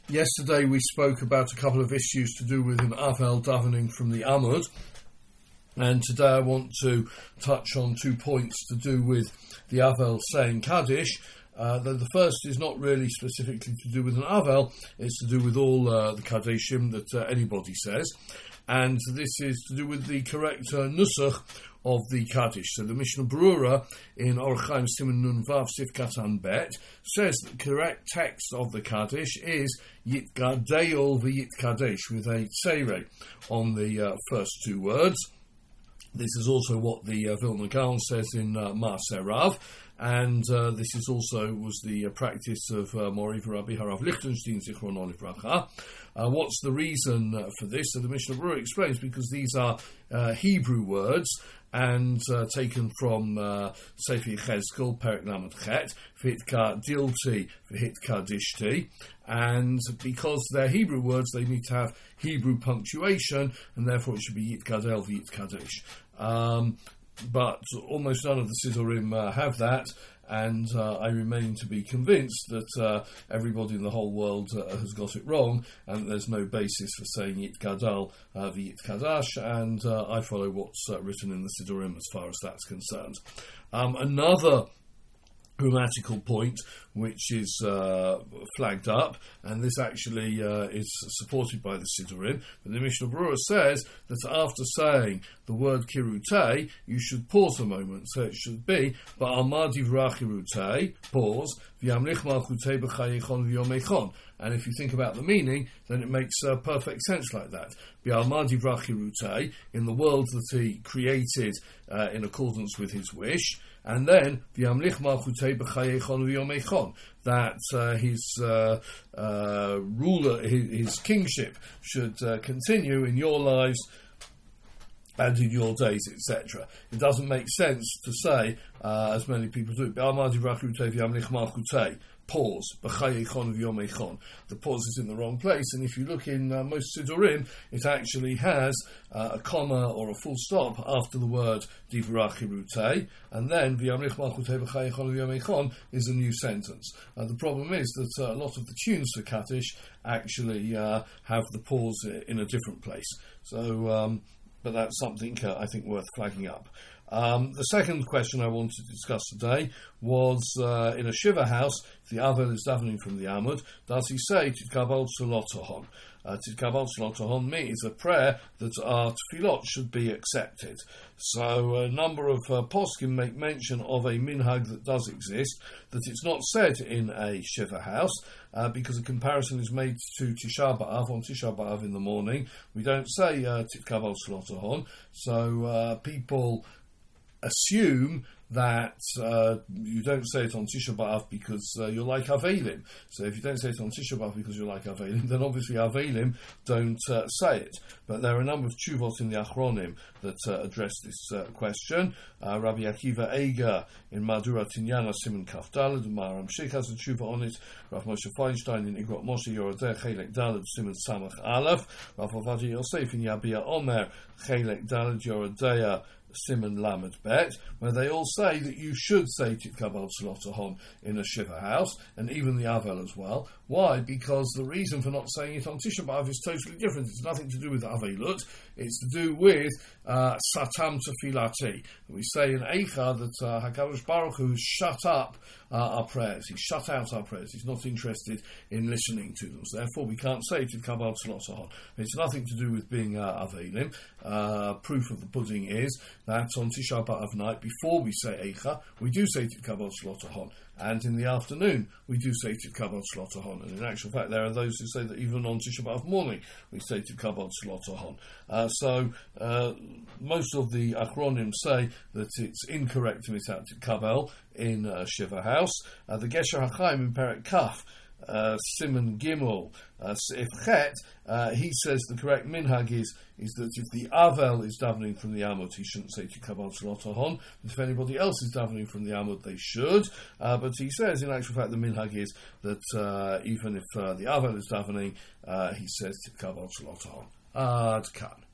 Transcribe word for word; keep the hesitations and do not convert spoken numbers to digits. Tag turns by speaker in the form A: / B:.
A: Yesterday we spoke about a couple of issues to do with an Avel davening from the Amud, and today I want to touch on two points to do with the Avel saying Kaddish. Uh, though the first is not really specifically to do with an Avel, it's to do with all uh, the Kaddishim that uh, anybody says, and this is to do with the correct uh, nusach of the Kaddish. So the Mishnah Berurah in Orach Chaim Siman Nun Vav Sif Katan Bet says the correct text of the Kaddish is Yitgadeol v'Yitkadesh with a tzere on the uh, first two words. This is also what the uh, Vilna Gaon says in uh, Maaser Rav, and uh, this is also was the uh, practice of uh, Mori Rabbi Harav Lichtenstein Zichrono Livracha. Uh, what's the reason uh, for this? So the Mishnah Berurah explains because these are uh, Hebrew words and uh, taken from uh, Sefer Yechezkel, Perek Lamed Chet, V'hitka Dilti, V'hitka Dishti, and because they're Hebrew words, they need to have Hebrew punctuation, and therefore it should be Yitgadel V'Yitkadesh. Um, but almost none of the Siddurim uh, have that, and uh, I remain to be convinced that uh, everybody in the whole world uh, has got it wrong, and there's no basis for saying Yitgadal uh, v'Yitkadash, and uh, I follow what's uh, written in the Siddurim as far as that's concerned. Um, another grammatical point which is uh, flagged up, and this actually uh, is supported by the Siddurim, but the Mishnah Berurah says that after saying the word kirutei, you should pause a moment, so it should be ba'alma divrah kirutei, pause, v'yamlich malchutei b'chayechon v'yomechon. And if you think about the meaning, then it makes uh, perfect sense like that. B'alma divrah kirutei, in the world that he created uh, in accordance with his wish, and then v'yamlich malchutei b'chayechon v'yomechon, that uh, his uh, uh, ruler, his, his kingship should uh, continue in your lives and in your days, et cetera. It doesn't make sense to say, uh, as many people do, pause, the pause is in the wrong place, and if you look in uh, most Siddurim, it actually has uh, a comma or a full stop after the word divrah chirutei, and then is a new sentence. Uh, the problem is that uh, a lot of the tunes for Kaddish actually uh, have the pause in a different place. So, um, but that's something uh, I think worth flagging up. Um, the second question I wanted to discuss today was uh, in a Shiva house, if the Avel is davening from the Amud, does he say Titkabal Tzolotohon? Uh, Titkabal Tzolotohon means a prayer that our tefillot should be accepted. So a number of uh, poskim make mention of a minhag that does exist, that it's not said in a Shiva house, uh, because a comparison is made to Tisha B'Av, on Tisha B'Av in the morning. We don't say uh, Titkabal Tzolotohon, so uh, people assume that uh, you don't say it on Tisha B'Av because uh, you're like Avelim. So if you don't say it on Tisha B'Av because you're like Avelim, then obviously Avelim don't uh, say it. But there are a number of tshuvot in the Achronim that uh, address this uh, question. Uh, Rabbi Akiva Eiger in Madura Tinyana Simon Kaf Dalad, Maharam Sheikh has a tshuva on it. Rav Moshe Feinstein in Igrot Moshe Yorodeh Chelek Dalad Simon Samach Aleph. Rav Ovadia Yosef in Yabia Omer Chelek Dalad Yorodeh Simon Lamed Bet, where they all say that you should say Titkabal Tzolotohon in a Shiva house, and even the Avel as well. Why? Because the reason for not saying it on Tisha B'Av is totally different. It's nothing to do with Avelut. It's to do with uh, Satam Tefilati. We say in Eicha that uh, HaKadosh Baruch Hu has shut up uh, our prayers. He's shut out our prayers. He's not interested in listening to them. So therefore, we can't say Titkabal Tzolotohon. It's nothing to do with being uh, Avelim. Uh, proof of the pudding is that on Tisha B'Av night, before we say Eicha, we do say Titkabal Tzolotohon. And in the afternoon, we do say Titkabal Tzolotohon. And in actual fact, there are those who say that even on Tisha B'Av morning, we say Titkabal Tzolotohon. Uh, so, uh, most of the Achronim say that it's incorrect to miss out Titkabal in uh, Shiva house. Uh, the Gesher HaChaim in Perek Kaf, Uh, Simon Gimel, uh, Sif Chet, uh, he says the correct minhag is is that if the Avel is davening from the Amud, he shouldn't say Titkabal Tzolotohon. If anybody else is davening from the Amud, they should. Uh, but he says, in actual fact, the minhag is that uh, even if uh, the Avel is davening, uh, he says Titkabal Tzolotohon. Ad Kan.